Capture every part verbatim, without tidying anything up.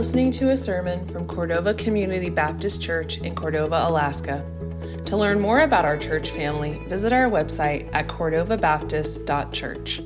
listening to a sermon from Cordova Community Baptist Church in Cordova, Alaska. To learn more about our church family, visit our website at cordova baptist dot church.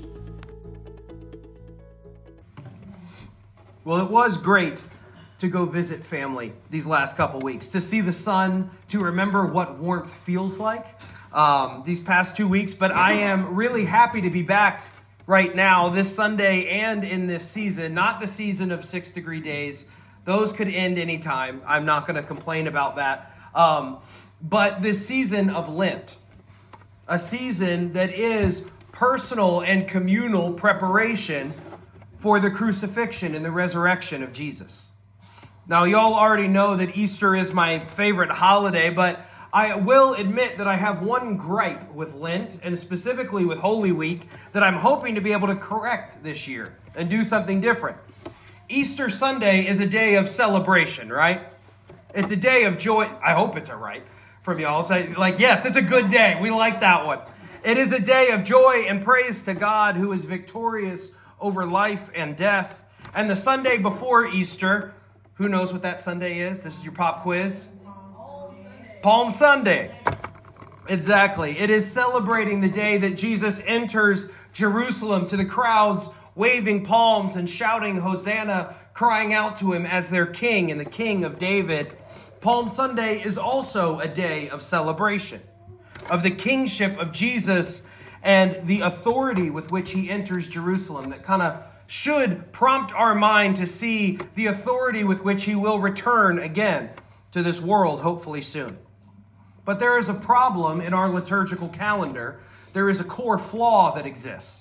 Well, it was great to go visit family these last couple weeks, to see the sun, to remember what warmth feels like um, these past two weeks. But I am really happy to be back right now, this Sunday and in this season, not the season of six degree days. Those could end anytime. I'm not going to complain about that. Um, but this season of Lent, a season that is personal and communal preparation for the crucifixion and the resurrection of Jesus. Now, y'all already know that Easter is my favorite holiday, but I will admit that I have one gripe with Lent, and specifically with Holy Week, that I'm hoping to be able to correct this year and do something different. Easter Sunday is a day of celebration, right? It's a day of joy. I hope it's all right from y'all. Say, like, yes, it's a good day. We like that one. It is a day of joy and praise to God, who is victorious over life and death. And the Sunday before Easter, who knows what that Sunday is? This is your pop quiz. Palm Sunday. Exactly. It is celebrating the day that Jesus enters Jerusalem to the crowds, waving palms and shouting Hosanna, crying out to him as their king and the king of David. Palm Sunday is also a day of celebration of the kingship of Jesus and the authority with which he enters Jerusalem, that kind of should prompt our mind to see the authority with which he will return again to this world, hopefully soon. But there is a problem in our liturgical calendar. There is a core flaw that exists.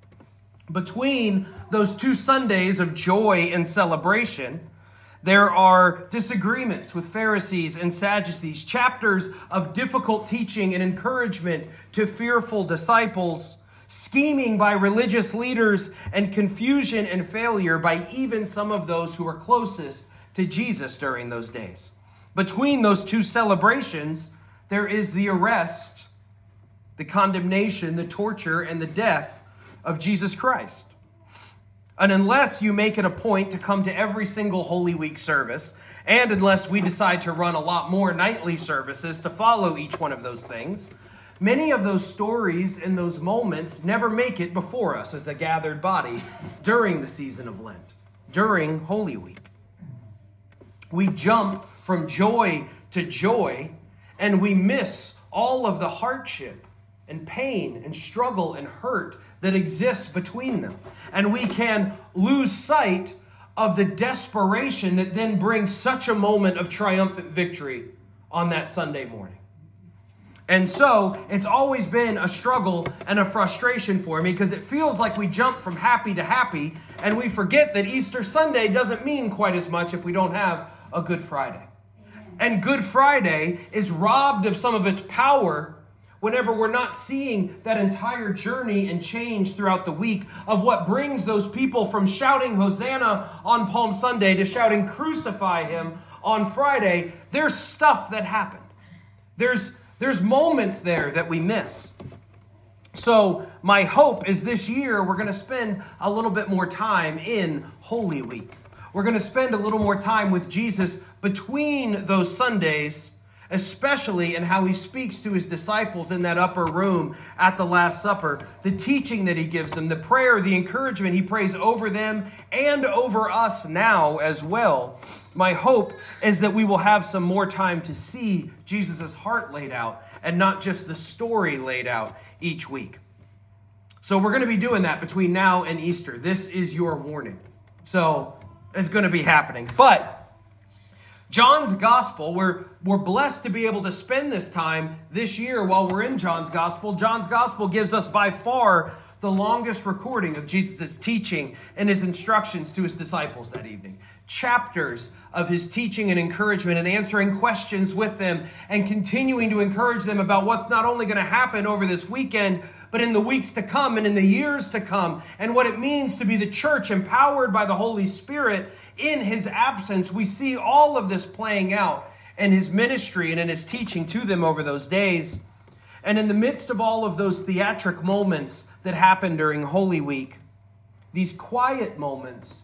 Between those two Sundays of joy and celebration, there are disagreements with Pharisees and Sadducees, chapters of difficult teaching and encouragement to fearful disciples, scheming by religious leaders, and confusion and failure by even some of those who were closest to Jesus during those days. Between those two celebrations, there is the arrest, the condemnation, the torture, and the death of Jesus Christ. And unless you make it a point to come to every single Holy Week service, and unless we decide to run a lot more nightly services to follow each one of those things, many of those stories and those moments never make it before us as a gathered body during the season of Lent, during Holy Week. We jump from joy to joy, and we miss all of the hardship and pain and struggle and hurt that exists between them. And we can lose sight of the desperation that then brings such a moment of triumphant victory on that Sunday morning. And so it's always been a struggle and a frustration for me, because it feels like we jump from happy to happy, and we forget that Easter Sunday doesn't mean quite as much if we don't have a Good Friday. And Good Friday is robbed of some of its power whenever we're not seeing that entire journey and change throughout the week of what brings those people from shouting Hosanna on Palm Sunday to shouting crucify him on Friday. There's stuff that happened. There's, there's moments there that we miss. So my hope is this year we're going to spend a little bit more time in Holy Week. We're going to spend a little more time with Jesus between those Sundays, especially in how he speaks to his disciples in that upper room at the Last Supper, the teaching that he gives them, the prayer, the encouragement he prays over them and over us now as well. My hope is that we will have some more time to see Jesus' heart laid out and not just the story laid out each week. So we're going to be doing that between now and Easter. This is your warning. So it's going to be happening. But John's Gospel, we're, we're blessed to be able to spend this time this year while we're in John's Gospel. John's Gospel gives us by far the longest recording of Jesus' teaching and his instructions to his disciples that evening. Chapters of his teaching and encouragement and answering questions with them and continuing to encourage them about what's not only going to happen over this weekend, but in the weeks to come and in the years to come, and what it means to be the church empowered by the Holy Spirit in his absence. We see all of this playing out in his ministry and in his teaching to them over those days. And in the midst of all of those theatric moments that happen during Holy Week, these quiet moments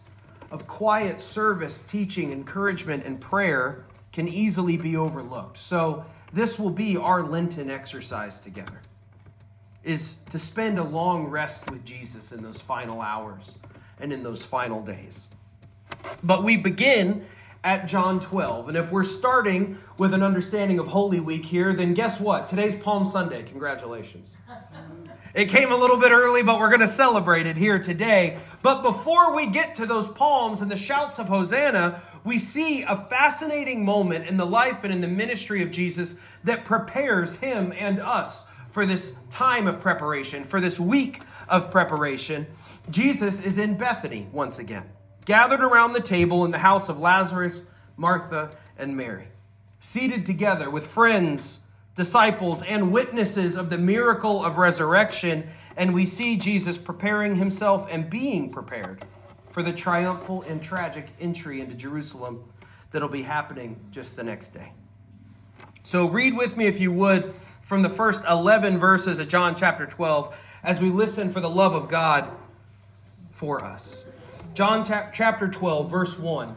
of quiet service, teaching, encouragement, and prayer can easily be overlooked. So this will be our Lenten exercise together, is to spend a long rest with Jesus in those final hours and in those final days. But we begin at John twelve. And if we're starting with an understanding of Holy Week here, then guess what? Today's Palm Sunday. Congratulations. It came a little bit early, but we're going to celebrate it here today. But before we get to those palms and the shouts of Hosanna, we see a fascinating moment in the life and in the ministry of Jesus that prepares him and us for this time of preparation, for this week of preparation. Jesus is in Bethany once again, gathered around the table in the house of Lazarus, Martha, and Mary, seated together with friends, disciples, and witnesses of the miracle of resurrection. And we see Jesus preparing himself and being prepared for the triumphal and tragic entry into Jerusalem that'll be happening just the next day. So read with me, if you would, from the first eleven verses of John chapter twelve as we listen for the love of God for us. John chapter twelve, verse one.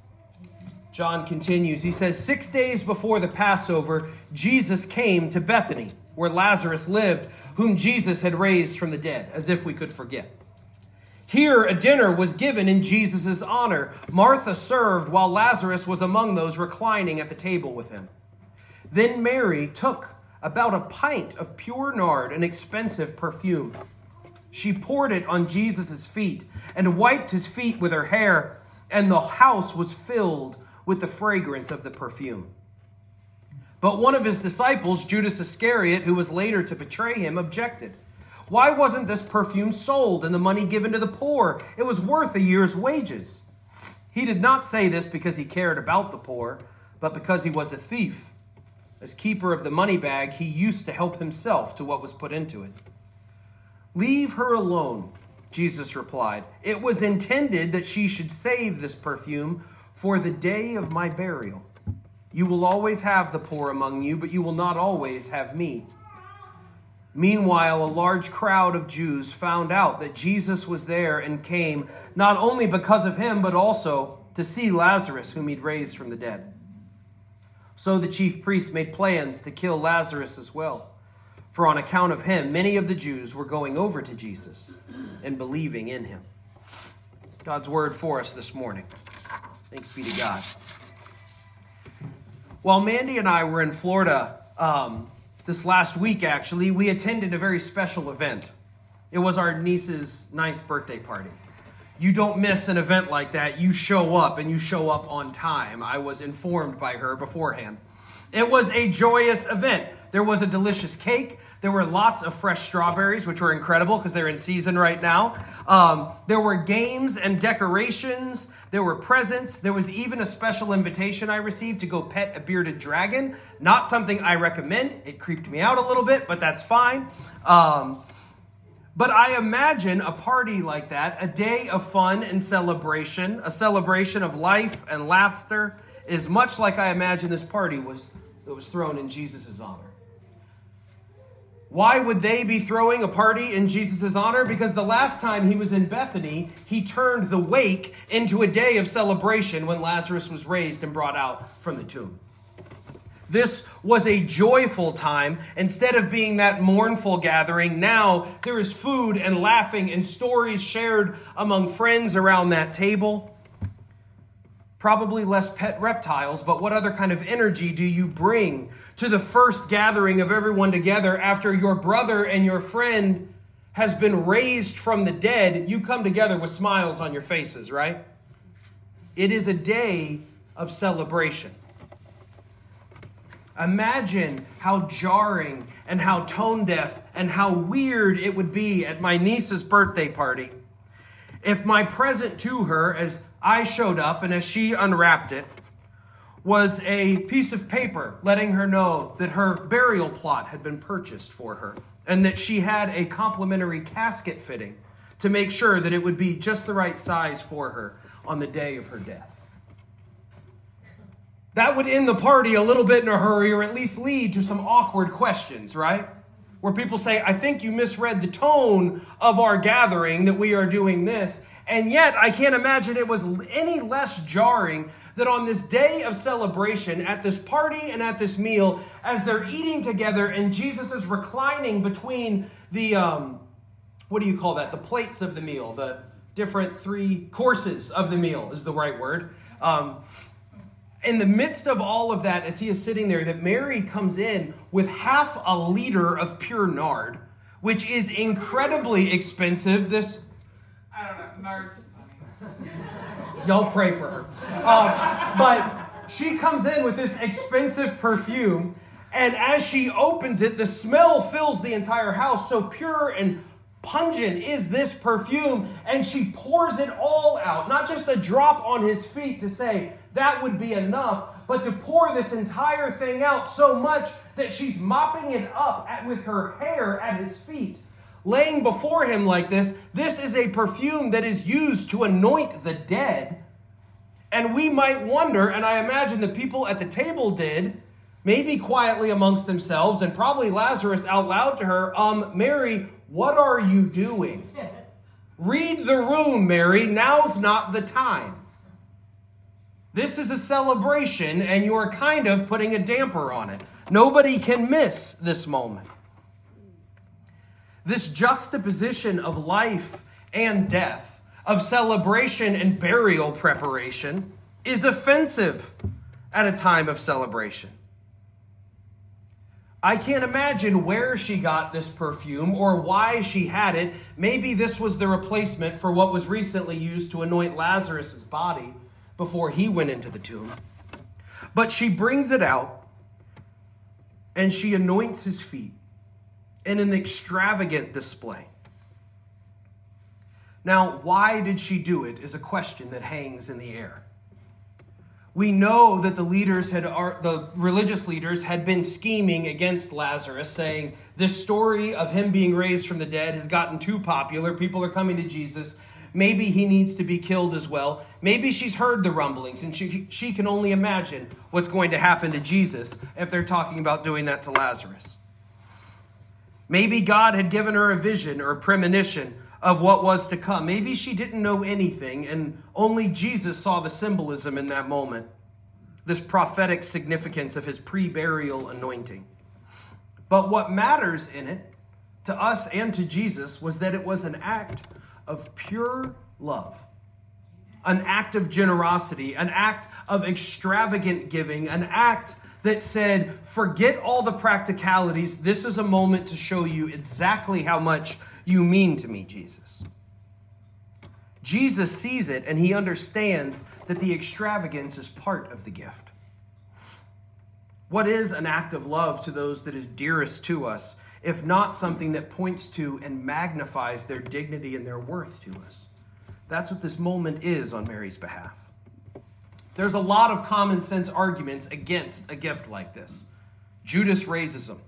John continues. He says, Six days before the Passover, Jesus came to Bethany, where Lazarus lived, whom Jesus had raised from the dead, as if we could forget. Here a dinner was given in Jesus' honor. Martha served, while Lazarus was among those reclining at the table with him. Then Mary took about a pint of pure nard, an expensive perfume. She poured it on Jesus' feet and wiped his feet with her hair, and the house was filled with the fragrance of the perfume. But one of his disciples, Judas Iscariot, who was later to betray him, objected. Why wasn't this perfume sold and the money given to the poor? It was worth a year's wages. He did not say this because he cared about the poor, but because he was a thief. As keeper of the money bag, he used to help himself to what was put into it. Leave her alone, Jesus replied. It was intended that she should save this perfume for the day of my burial. You will always have the poor among you, but you will not always have me. Meanwhile, a large crowd of Jews found out that Jesus was there and came, not only because of him, but also to see Lazarus, whom he'd raised from the dead. So the chief priests made plans to kill Lazarus as well. For on account of him, many of the Jews were going over to Jesus and believing in him. God's word for us this morning. Thanks be to God. While Mandy and I were in Florida um, this last week, actually, we attended a very special event. It was our niece's ninth birthday party. You don't miss an event like that. You show up, and you show up on time. I was informed by her beforehand. It was a joyous event. There was a delicious cake. There were lots of fresh strawberries, which were incredible because they're in season right now. Um, there were games and decorations. There were presents. There was even a special invitation I received to go pet a bearded dragon. Not something I recommend. It creeped me out a little bit, but that's fine. Um, but I imagine a party like that, a day of fun and celebration, a celebration of life and laughter, is much like I imagine this party was that was thrown in Jesus' honor. Why would they be throwing a party in Jesus' honor? Because the last time he was in Bethany, he turned the wake into a day of celebration when Lazarus was raised and brought out from the tomb. This was a joyful time. Instead of being that mournful gathering, now there is food and laughing and stories shared among friends around that table. Probably less pet reptiles, but what other kind of energy do you bring to the first gathering of everyone together after your brother and your friend has been raised from the dead? You come together with smiles on your faces, right? It is a day of celebration. Imagine how jarring and how tone deaf and how weird it would be at my niece's birthday party if my present to her, as I showed up and as she unwrapped it, was a piece of paper letting her know that her burial plot had been purchased for her and that she had a complimentary casket fitting to make sure that it would be just the right size for her on the day of her death. That would end the party a little bit in a hurry, or at least lead to some awkward questions, right? Where people say, I think you misread the tone of our gathering that we are doing this. And yet, I can't imagine it was any less jarring that on this day of celebration, at this party and at this meal, as they're eating together and Jesus is reclining between the, um, what do you call that? The plates of the meal, the different three courses of the meal is the right word. Um, in the midst of all of that, as he is sitting there, that Mary comes in with half a liter of pure nard, which is incredibly expensive. This, I don't know, nard's funny. Y'all pray for her. Um, but she comes in with this expensive perfume, and as she opens it, the smell fills the entire house. So pure and pungent is this perfume, and she pours it all out. Not just a drop on his feet to say that would be enough, but to pour this entire thing out so much that she's mopping it up at, with her hair at his feet. Laying before him like this, this is a perfume that is used to anoint the dead. And we might wonder, and I imagine the people at the table did, maybe quietly amongst themselves, and probably Lazarus out loud to her, um, Mary, what are you doing? Read the room, Mary. Now's not the time. This is a celebration, and you're kind of putting a damper on it. Nobody can miss this moment. This juxtaposition of life and death, of celebration and burial preparation, is offensive at a time of celebration. I can't imagine where she got this perfume or why she had it. Maybe this was the replacement for what was recently used to anoint Lazarus' body before he went into the tomb. But she brings it out and she anoints his feet in an extravagant display. Now, why did she do it is a question that hangs in the air. We know that the leaders had, the religious leaders had been scheming against Lazarus, saying this story of him being raised from the dead has gotten too popular. People are coming to Jesus. Maybe he needs to be killed as well. Maybe she's heard the rumblings and she, she can only imagine what's going to happen to Jesus if they're talking about doing that to Lazarus. Maybe God had given her a vision or a premonition of what was to come. Maybe she didn't know anything, and only Jesus saw the symbolism in that moment, this prophetic significance of his pre-burial anointing. But what matters in it, to us and to Jesus, was that it was an act of pure love, an act of generosity, an act of extravagant giving, an act that said, forget all the practicalities. This is a moment to show you exactly how much you mean to me, Jesus. Jesus sees it and he understands that the extravagance is part of the gift. What is an act of love to those that is dearest to us, if not something that points to and magnifies their dignity and their worth to us? That's what this moment is on Mary's behalf. There's a lot of common sense arguments against a gift like this. Judas raises them.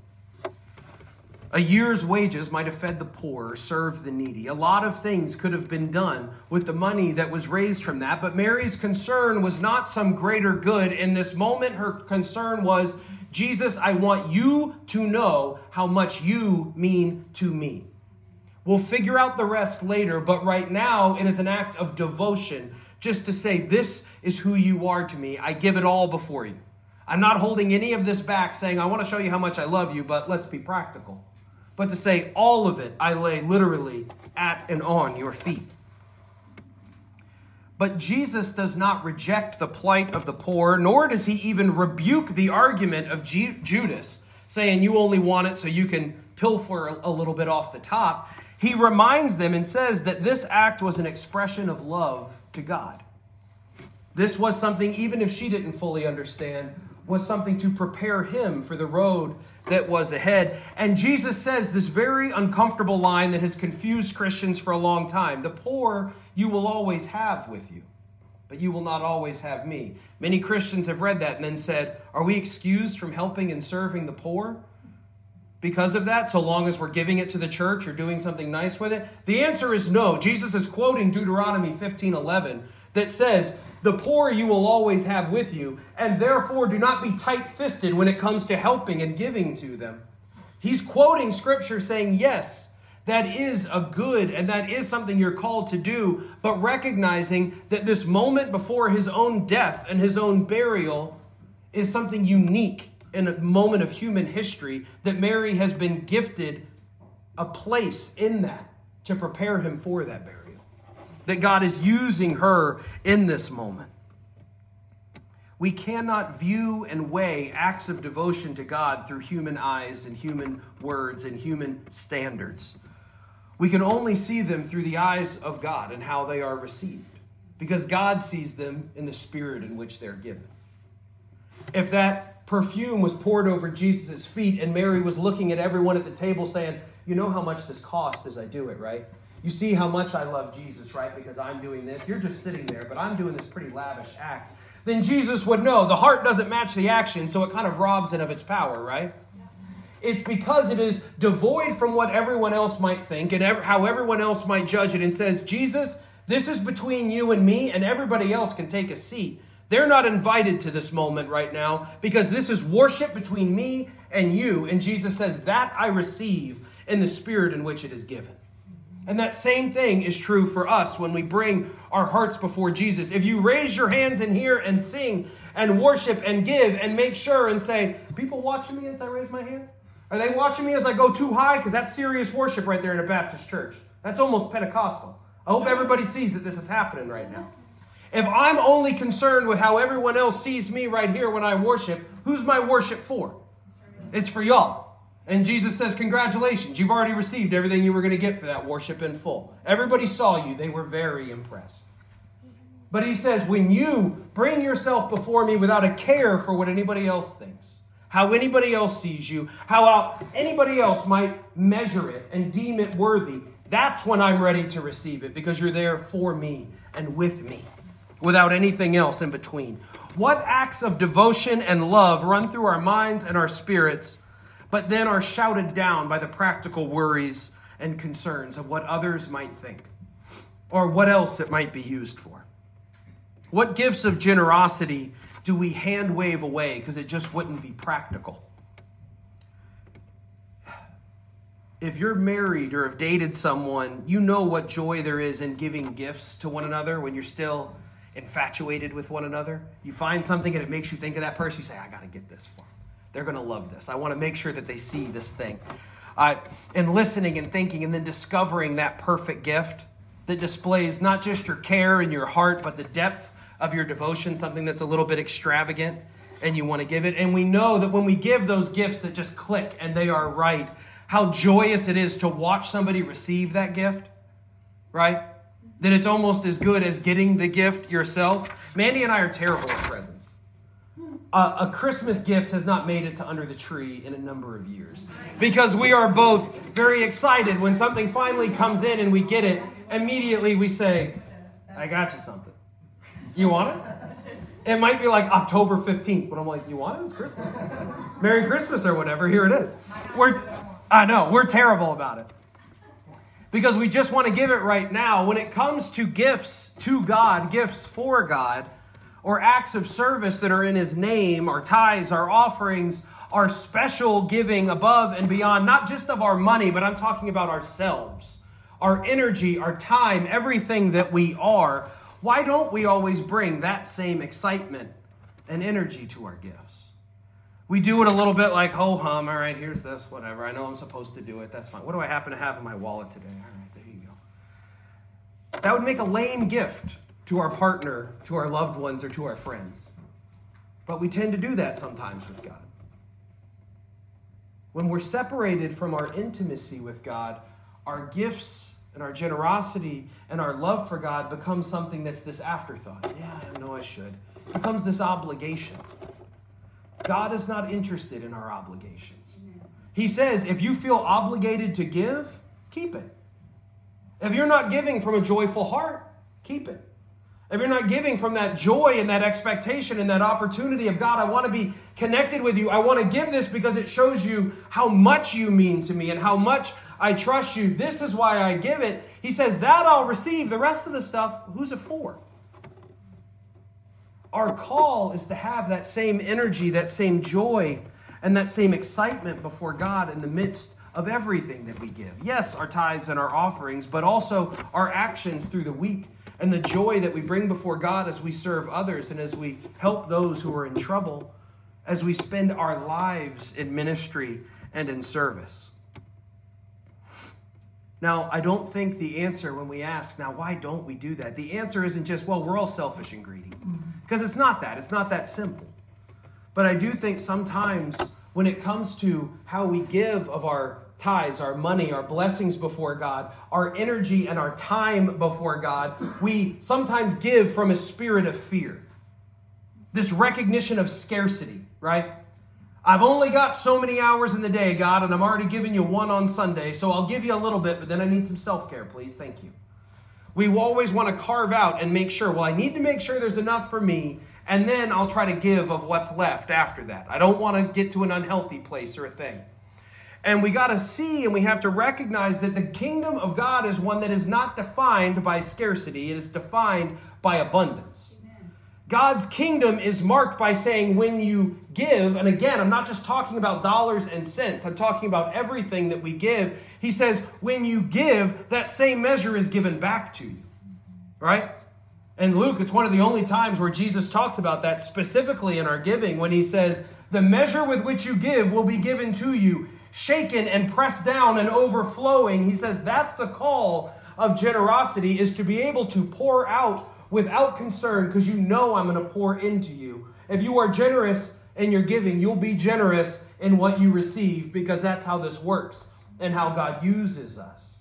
A year's wages might have fed the poor or served the needy. A lot of things could have been done with the money that was raised from that, but Mary's concern was not some greater good. In this moment, her concern was, Jesus, I want you to know how much you mean to me. We'll figure out the rest later, but right now it is an act of devotion just to say, this is who you are to me. I give it all before you. I'm not holding any of this back saying, I want to show you how much I love you, but let's be practical. But to say all of it, I lay literally at and on your feet. But Jesus does not reject the plight of the poor, nor does he even rebuke the argument of G- Judas, saying you only want it so you can pilfer a, a little bit off the top. He reminds them and says that this act was an expression of love to God. This was something, even if she didn't fully understand, was something to prepare him for the road that was ahead. And Jesus says this very uncomfortable line that has confused Christians for a long time. The poor you will always have with you, but you will not always have me. Many Christians have read that and then said, are we excused from helping and serving the poor because of that, so long as we're giving it to the church or doing something nice with it? The answer is no. Jesus is quoting Deuteronomy fifteen eleven that says, the poor you will always have with you, and therefore do not be tight-fisted when it comes to helping and giving to them. He's quoting scripture saying, yes, That is a good, and that is something you're called to do, but recognizing that this moment before his own death and his own burial is something unique in a moment of human history, that Mary has been gifted a place in that to prepare him for that burial. That God is using her in this moment. We cannot view and weigh acts of devotion to God through human eyes and human words and human standards. We can only see them through the eyes of God and how they are received, because God sees them in the spirit in which they're given. If that perfume was poured over Jesus' feet and Mary was looking at everyone at the table saying, you know how much this cost as I do it, right? You see how much I love Jesus, right? Because I'm doing this. You're just sitting there, but I'm doing this pretty lavish act. Then Jesus would know the heart doesn't match the action, so it kind of robs it of its power, right? It's because it is devoid from what everyone else might think and ever, how everyone else might judge it, and says, Jesus, this is between you and me, and everybody else can take a seat. They're not invited to this moment right now because this is worship between me and you. And Jesus says, that I receive in the spirit in which it is given. And that same thing is true for us when we bring our hearts before Jesus. If you raise your hands in here and sing and worship and give and make sure and say, people watching me as I raise my hand? Are they watching me as I go too high? Because that's serious worship right there in a Baptist church. That's almost Pentecostal. I hope everybody sees that this is happening right now. If I'm only concerned with how everyone else sees me right here when I worship, who's my worship for? It's for y'all. And Jesus says, congratulations, you've already received everything you were going to get for that worship in full. Everybody saw you. They were very impressed. But he says, when you bring yourself before me without a care for what anybody else thinks, how anybody else sees you, how anybody else might measure it and deem it worthy, that's when I'm ready to receive it, because you're there for me and with me, without anything else in between. What acts of devotion and love run through our minds and our spirits, but then are shouted down by the practical worries and concerns of what others might think, or what else it might be used for? What gifts of generosity do we hand wave away because it just wouldn't be practical? If you're married or have dated someone, you know what joy there is in giving gifts to one another when you're still infatuated with one another. You find something and it makes you think of that person. You say, I got to get this for them. They're going to love this. I want to make sure that they see this thing. Uh, and listening and thinking and then discovering that perfect gift that displays not just your care and your heart, but the depth of your devotion, something that's a little bit extravagant and you want to give it. And we know that when we give those gifts that just click and they are right, how joyous it is to watch somebody receive that gift, right? That it's almost as good as getting the gift yourself. Mandy and I are terrible at presents. Uh, a Christmas gift has not made it to under the tree in a number of years because we are both very excited when something finally comes in and we get it. Immediately we say, I got you something. You want it? It might be like October fifteenth, but I'm like, you want it? It's Christmas. Merry Christmas or whatever. Here it is. We're, I know, we're terrible about it because we just want to give it right now. When it comes to gifts to God, gifts for God, or acts of service that are in his name, our tithes, our offerings, our special giving above and beyond, not just of our money, but I'm talking about ourselves, our energy, our time, everything that we are. Why don't we always bring that same excitement and energy to our gifts? We do it a little bit like, ho hum, all right, here's this, whatever. I know I'm supposed to do it. That's fine. What do I happen to have in my wallet today? All right, there you go. That would make a lame gift to our partner, to our loved ones, or to our friends. But we tend to do that sometimes with God. When we're separated from our intimacy with God, our gifts and our generosity and our love for God becomes something that's this afterthought. Yeah, I know I should. It becomes this obligation. God is not interested in our obligations. He says, if you feel obligated to give, keep it. If you're not giving from a joyful heart, keep it. If you're not giving from that joy and that expectation and that opportunity of God, I want to be connected with you. I want to give this because it shows you how much you mean to me and how much I trust you. This is why I give it. He says, that I'll receive. The rest of the stuff, who's it for? Our call is to have that same energy, that same joy, and that same excitement before God in the midst of everything that we give. Yes, our tithes and our offerings, but also our actions through the week and the joy that we bring before God as we serve others and as we help those who are in trouble, as we spend our lives in ministry and in service. Now, I don't think the answer when we ask, now, why don't we do that? The answer isn't just, well, we're all selfish and greedy. Because it's not that. It's not that simple. But I do think sometimes when it comes to how we give of our tithes, our money, our blessings before God, our energy and our time before God, we sometimes give from a spirit of fear. This recognition of scarcity, right? I've only got so many hours in the day, God, and I'm already giving you one on Sunday, so I'll give you a little bit, but then I need some self-care, please. Thank you. We always want to carve out and make sure, well, I need to make sure there's enough for me, and then I'll try to give of what's left after that. I don't want to get to an unhealthy place or a thing. And we got to see and we have to recognize that the kingdom of God is one that is not defined by scarcity. It is defined by abundance. God's kingdom is marked by saying when you give, and again, I'm not just talking about dollars and cents. I'm talking about everything that we give. He says when you give, that same measure is given back to you, right? And Luke, it's one of the only times where Jesus talks about that specifically in our giving when he says, the measure with which you give will be given to you, shaken and pressed down and overflowing. He says that's the call of generosity, is to be able to pour out without concern, because you know I'm going to pour into you. If you are generous in your giving, you'll be generous in what you receive, because that's how this works and how God uses us.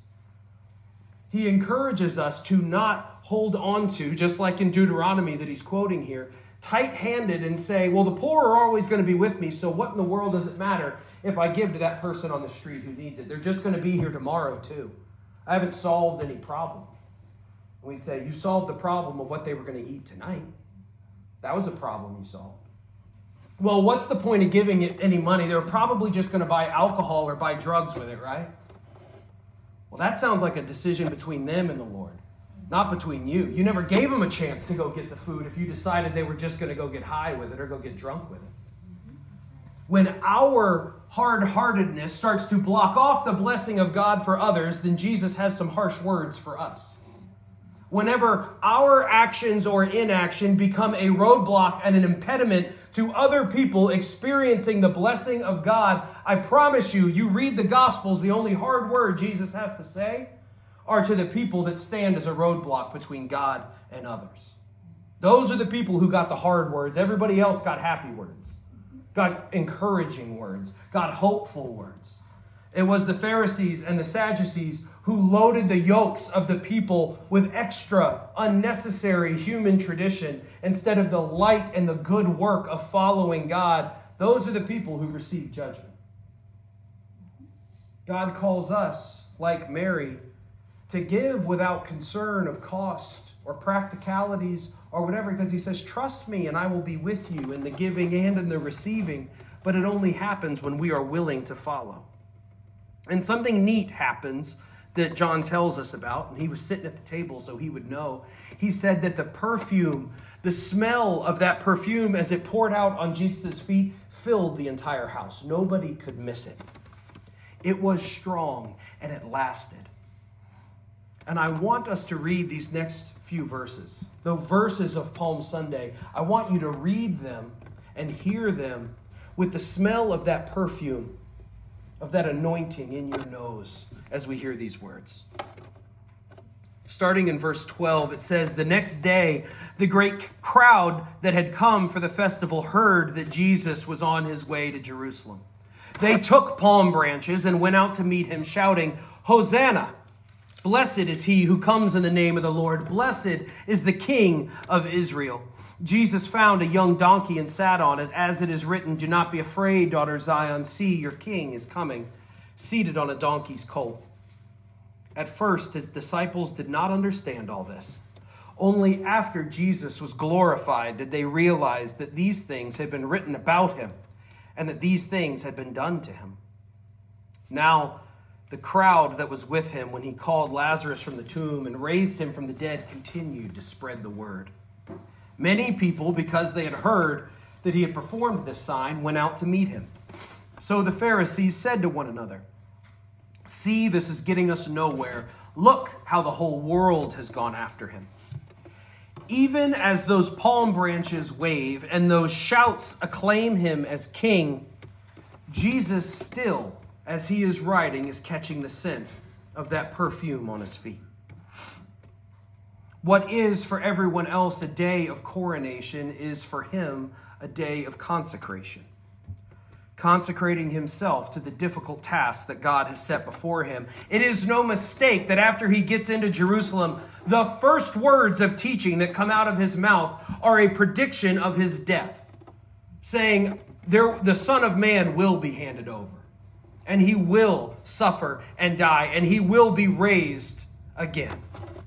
He encourages us to not hold on to, just like in Deuteronomy that he's quoting here, tight-handed and say, well, the poor are always going to be with me, so what in the world does it matter if I give to that person on the street who needs it? They're just going to be here tomorrow too. I haven't solved any problem. We'd say, you solved the problem of what they were going to eat tonight. That was a problem you solved. Well, what's the point of giving it any money? They were probably just going to buy alcohol or buy drugs with it, right? Well, that sounds like a decision between them and the Lord, not between you. You never gave them a chance to go get the food if you decided they were just going to go get high with it or go get drunk with it. When our hard-heartedness starts to block off the blessing of God for others, then Jesus has some harsh words for us. Whenever our actions or inaction become a roadblock and an impediment to other people experiencing the blessing of God, I promise you, you read the Gospels, the only hard word Jesus has to say are to the people that stand as a roadblock between God and others. Those are the people who got the hard words. Everybody else got happy words, got encouraging words, got hopeful words. It was the Pharisees and the Sadducees who loaded the yokes of the people with extra, unnecessary human tradition instead of the light and the good work of following God. Those are the people who receive judgment. God calls us, like Mary, to give without concern of cost or practicalities or whatever, because he says, trust me and I will be with you in the giving and in the receiving. But it only happens when we are willing to follow. And something neat happens that John tells us about, and he was sitting at the table so he would know. He said that the perfume, the smell of that perfume as it poured out on Jesus' feet filled the entire house. Nobody could miss it. It was strong and it lasted. And I want us to read these next few verses, the verses of Palm Sunday. I want you to read them and hear them with the smell of that perfume, of that anointing in your nose as we hear these words. Starting in verse twelve, it says, the next day, the great crowd that had come for the festival heard that Jesus was on his way to Jerusalem. They took palm branches and went out to meet him, shouting, Hosanna! Blessed is he who comes in the name of the Lord. Blessed is the King of Israel. Jesus found a young donkey and sat on it, as it is written, do not be afraid, daughter Zion. See, your king is coming, seated on a donkey's colt. At first, his disciples did not understand all this. Only after Jesus was glorified did they realize that these things had been written about him and that these things had been done to him. Now, the crowd that was with him when he called Lazarus from the tomb and raised him from the dead continued to spread the word. Many people, because they had heard that he had performed this sign, went out to meet him. So the Pharisees said to one another, See, this is getting us nowhere. Look how the whole world has gone after him. Even as those palm branches wave and those shouts acclaim him as king, Jesus still, as he is riding, is catching the scent of that perfume on his feet. What is for everyone else a day of coronation is for him a day of consecration. Consecrating himself to the difficult task that God has set before him. It is no mistake that after he gets into Jerusalem, the first words of teaching that come out of his mouth are a prediction of his death, saying, there, the Son of Man will be handed over, and he will suffer and die, and he will be raised again.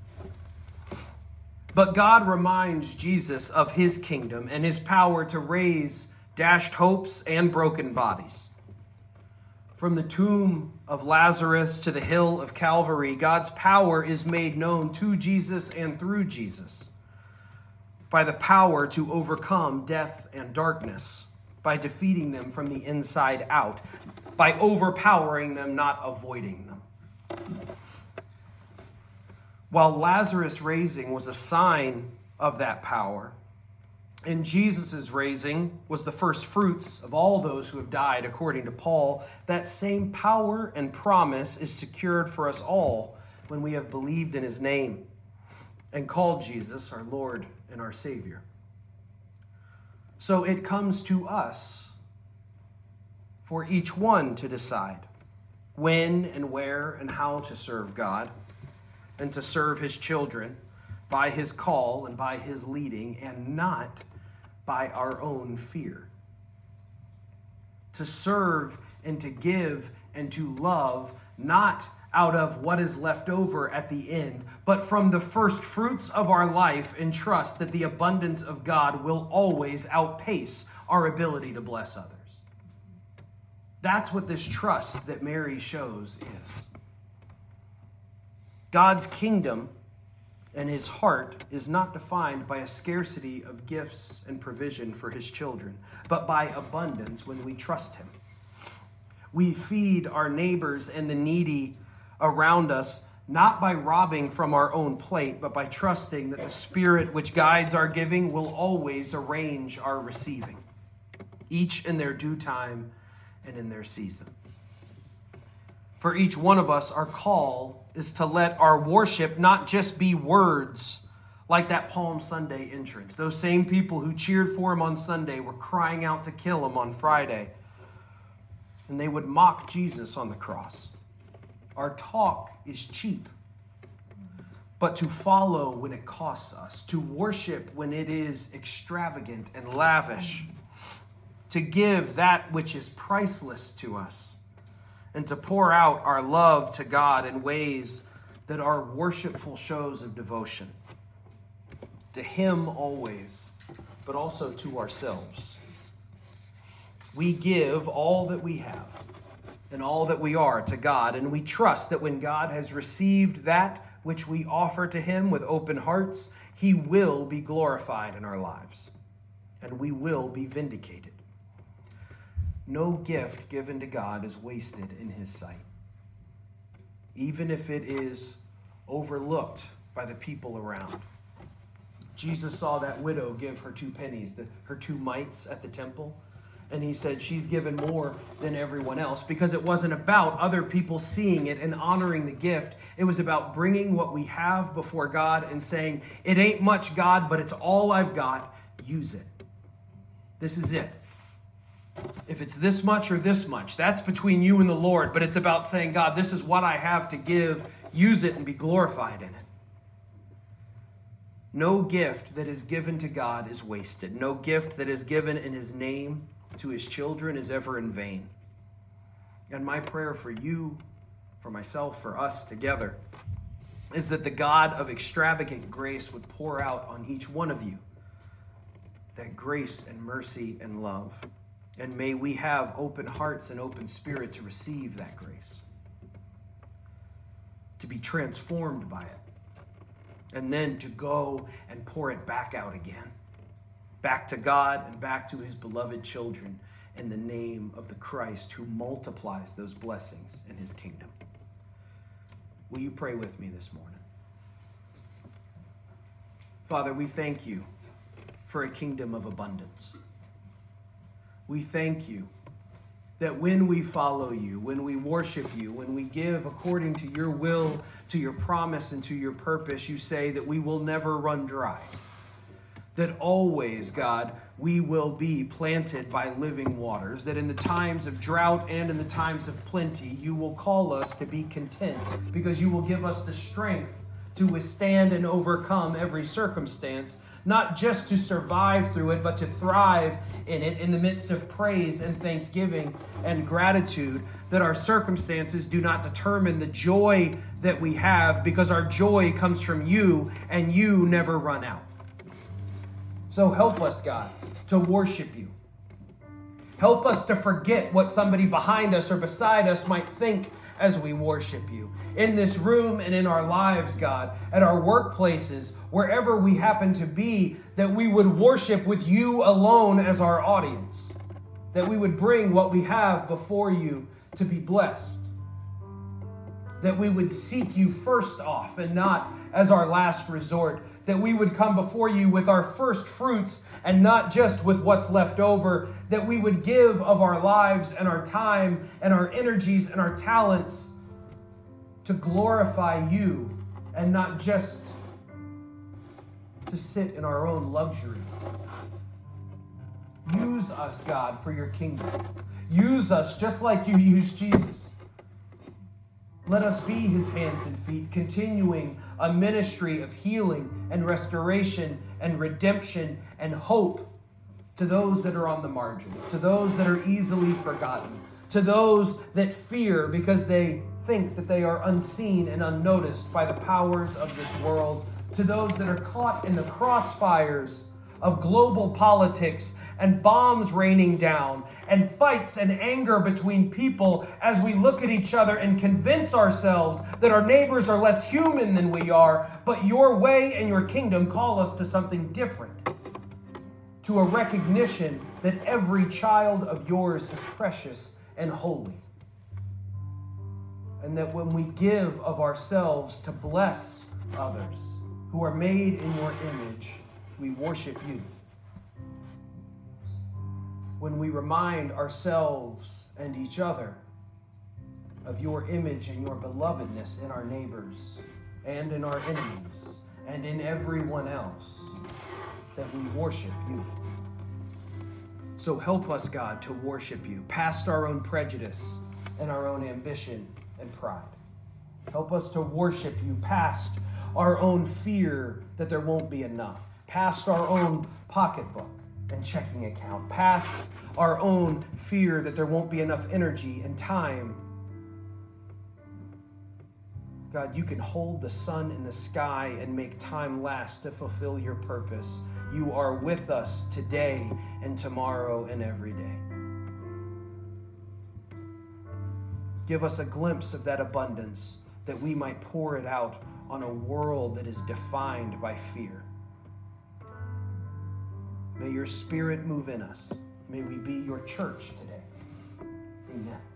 But God reminds Jesus of his kingdom and his power to raise dashed hopes and broken bodies. From the tomb of Lazarus to the hill of Calvary, God's power is made known to Jesus and through Jesus by the power to overcome death and darkness, by defeating them from the inside out, by overpowering them, not avoiding them. While Lazarus' raising was a sign of that power, and Jesus' raising was the first fruits of all those who have died, according to Paul, that same power and promise is secured for us all when we have believed in his name and called Jesus our Lord and our Savior. So it comes to us for each one to decide when and where and how to serve God and to serve his children by his call and by his leading, and not by our own fear. To serve and to give and to love, not out of what is left over at the end, but from the first fruits of our life, and trust that the abundance of God will always outpace our ability to bless others. That's what this trust that Mary shows is. God's kingdom and his heart is not defined by a scarcity of gifts and provision for his children, but by abundance when we trust him. We feed our neighbors and the needy around us, not by robbing from our own plate, but by trusting that the Spirit which guides our giving will always arrange our receiving, each in their due time and in their season. For each one of us, our call is to let our worship not just be words like that Palm Sunday entrance. Those same people who cheered for him on Sunday were crying out to kill him on Friday. And they would mock Jesus on the cross. Our talk is cheap, but to follow when it costs us, to worship when it is extravagant and lavish, to give that which is priceless to us, and to pour out our love to God in ways that are worshipful shows of devotion to him always, but also to ourselves. We give all that we have and all that we are to God, and we trust that when God has received that which we offer to him with open hearts, he will be glorified in our lives, and we will be vindicated. No gift given to God is wasted in his sight, even if it is overlooked by the people around. Jesus saw that widow give her two pennies, the, her two mites at the temple, and he said she's given more than everyone else, because it wasn't about other people seeing it and honoring the gift. It was about bringing what we have before God and saying, it ain't much, God, but it's all I've got. Use it. This is it. If it's this much or this much, that's between you and the Lord, but it's about saying, God, this is what I have to give. Use it and be glorified in it. No gift that is given to God is wasted. No gift that is given in his name to his children is ever in vain. And my prayer for you, for myself, for us together, is that the God of extravagant grace would pour out on each one of you that grace and mercy and love. And may we have open hearts and open spirit to receive that grace, to be transformed by it, and then to go and pour it back out again, back to God and back to his beloved children in the name of the Christ who multiplies those blessings in his kingdom. Will you pray with me this morning? Father, we thank you for a kingdom of abundance. We thank you that when we follow you, when we worship you, when we give according to your will, to your promise, and to your purpose, you say that we will never run dry. That always, God, we will be planted by living waters. That in the times of drought and in the times of plenty, you will call us to be content because you will give us the strength to withstand and overcome every circumstance, not just to survive through it, but to thrive in it in the midst of praise and thanksgiving and gratitude, that our circumstances do not determine the joy that we have, because our joy comes from you and you never run out. So help us, God, to worship you. Help us to forget what somebody behind us or beside us might think as we worship you. In this room and in our lives, God, at our workplaces, wherever we happen to be, that we would worship with you alone as our audience. That we would bring what we have before you to be blessed. That we would seek you first off and not as our last resort. That we would come before you with our first fruits and not just with what's left over. That we would give of our lives and our time and our energies and our talents to glorify you and not just to sit in our own luxury. Use us, God, for your kingdom. Use us just like you used Jesus. Let us be his hands and feet, continuing a ministry of healing and restoration and redemption and hope to those that are on the margins, to those that are easily forgotten, to those that fear because they think that they are unseen and unnoticed by the powers of this world, to those that are caught in the crossfires of global politics and bombs raining down and fights and anger between people as we look at each other and convince ourselves that our neighbors are less human than we are, but your way and your kingdom call us to something different, to a recognition that every child of yours is precious and holy. And that when we give of ourselves to bless others who are made in your image, we worship you. When we remind ourselves and each other of your image and your belovedness in our neighbors and in our enemies and in everyone else, that we worship you. So help us, God, to worship you past our own prejudice and our own ambition and pride. Help us to worship you past our own fear that there won't be enough, past our own pocketbook and checking account, past our own fear that there won't be enough energy and time. God, you can hold the sun in the sky and make time last to fulfill your purpose. You are with us today and tomorrow and every day. Give us a glimpse of that abundance that we might pour it out on a world that is defined by fear. May your Spirit move in us. May we be your church today. Amen.